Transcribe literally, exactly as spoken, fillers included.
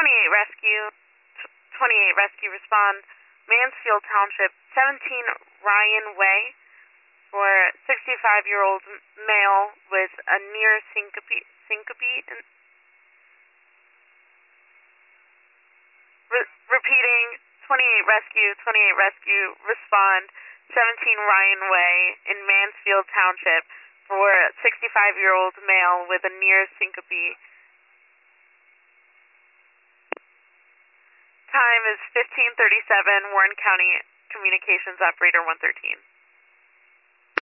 twenty-eight rescue, twenty-eight rescue respond, Mansfield Township, seventeen Ryan Way, for sixty-five-year-old male with a near syncope. syncope and Re- repeating, twenty-eight rescue, twenty-eight rescue respond, seventeen Ryan Way in Mansfield Township for sixty-five-year-old male with a near syncope. Time is fifteen thirty-seven, Warren County Communications Operator one thirteen.